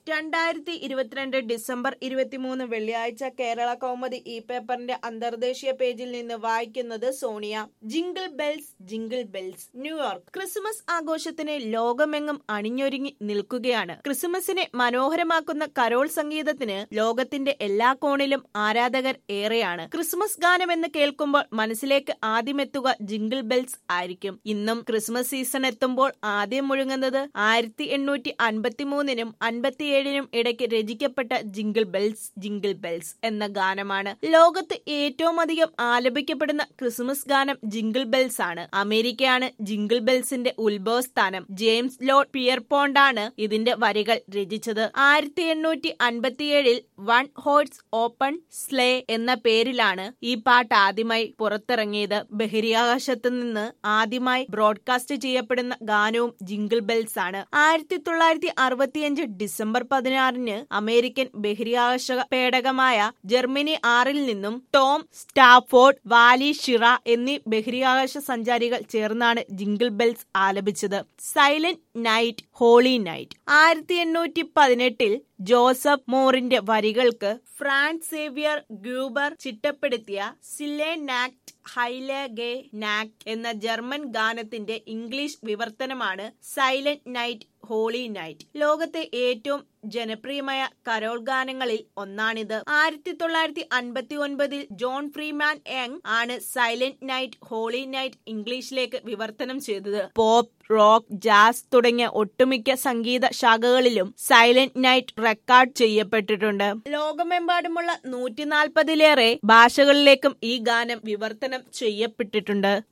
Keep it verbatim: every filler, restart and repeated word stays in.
രണ്ടായിരത്തി ഇരുപത്തിരണ്ട് ഡിസംബർ ഇരുപത്തിമൂന്ന് വെള്ളിയാഴ്ച കേരള കൗമുദി ഈ പേപ്പറിന്റെ അന്തർദേശീയ പേജിൽ നിന്ന് വായിക്കുന്നത് Sonia. Jingle bells jingle bells. New York. Christmas ആഘോഷത്തിന് ലോകമെങ്ങും അണിഞ്ഞൊരുങ്ങി നിൽക്കുകയാണ്. ക്രിസ്മസിനെ മനോഹരമാക്കുന്ന കരോൾ സംഗീതത്തിന് ലോകത്തിന്റെ എല്ലാ കോണിലും ആരാധകർ ഏറെയാണ്. ക്രിസ്മസ് ഗാനം എന്ന് കേൾക്കുമ്പോൾ മനസ്സിലേക്ക് ആദ്യമെത്തുക ജിംഗിൾ ബെൽസ് ആയിരിക്കും. ഇന്നും ക്രിസ്മസ് സീസൺ എത്തുമ്പോൾ ആദ്യം മുഴങ്ങുന്നത് ആയിരത്തി എണ്ണൂറ്റി അൻപത്തി മൂന്നിനും അൻപത്തി ിനും ഇടയ്ക്ക് രചിക്കപ്പെട്ട ജിംഗിൾ ബെൽസ് ജിംഗിൾ ബെൽസ് എന്ന ഗാനമാണ്. ലോകത്ത് ഏറ്റവും അധികം ആലപിക്കപ്പെടുന്ന ക്രിസ്മസ് ഗാനം ജിംഗിൾ ബെൽസ് ആണ്. അമേരിക്കയാണ് ജിംഗിൾ ബെൽസിന്റെ ഉത്ഭവസ്ഥാനം. ജെയിംസ് ലോർഡ് പിയർപോണ്ടാണ് ഇതിന്റെ വരികൾ രചിച്ചത്. ആയിരത്തി എണ്ണൂറ്റി അൻപത്തിയേഴിൽ വൺ ഹോഴ്സ് ഓപ്പൺ സ്ലേ എന്ന പേരിലാണ് ഈ പാട്ട് ആദ്യമായി പുറത്തിറങ്ങിയത്. ബഹിരാകാശത്ത് നിന്ന് ആദ്യമായി ബ്രോഡ്കാസ്റ്റ് ചെയ്യപ്പെടുന്ന ഗാനവും ജിംഗിൾ ബെൽസ് ആണ്. ആയിരത്തി തൊള്ളായിരത്തി അറുപത്തിയഞ്ച് ഡിസംബർ പതിനാറിന് അമേരിക്കൻ ബഹിരാകാശ പേടകമായ ജെർമിനി ആറിൽ നിന്നും ടോം സ്റ്റാഫോർഡ്, വാലി ഷിറ എന്നീ ബഹിരാകാശ സഞ്ചാരികൾ ചേർന്നാണ് ജിംഗിൾ ബെൽസ് ആലപിച്ചത്. Silent night holy night. ആയിരത്തി എണ്ണൂറ്റി പതിനെട്ടിൽ ജോസഫ് മോറിന്റെ വരികൾക്ക് ഫ്രാൻസ് സേവിയർ ഗ്യൂബർ ചിട്ടപ്പെടുത്തിയ സിലെ നാക്ട് ഹൈലഗെ നാക്ട് എന്ന ജർമ്മൻ ഗാനത്തിന്റെ ഇംഗ്ലീഷ് വിവർത്തനമാണ് സൈലന്റ് നൈറ്റ് ഹോളി നൈറ്റ്. ലോകത്തെ ഏറ്റവും ജനപ്രിയമായ കരോൾ ഗാനങ്ങളിൽ ഒന്നാണിത്. ആയിരത്തി തൊള്ളായിരത്തി അൻപത്തി ഒൻപതിൽ ജോൺ ഫ്രീമാൻ യങ് ആണ് സൈലന്റ് നൈറ്റ് ഹോളി നൈറ്റ് ഇംഗ്ലീഷിലേക്ക് വിവർത്തനം ചെയ്തത്. പോപ്പ്, റോക്ക്, ജാസ് തുടങ്ങിയ ഒട്ടുമിക്ക സംഗീത ശാഖകളിലും സൈലന്റ് നൈറ്റ് റെക്കോർഡ് ചെയ്യപ്പെട്ടിട്ടുണ്ട്. ലോകമെമ്പാടുമുള്ള നൂറ്റി നാൽപ്പതിലേറെ ഭാഷകളിലേക്കും ഈ ഗാനം വിവർത്തനം ചെയ്യപ്പെട്ടിട്ടുണ്ട്.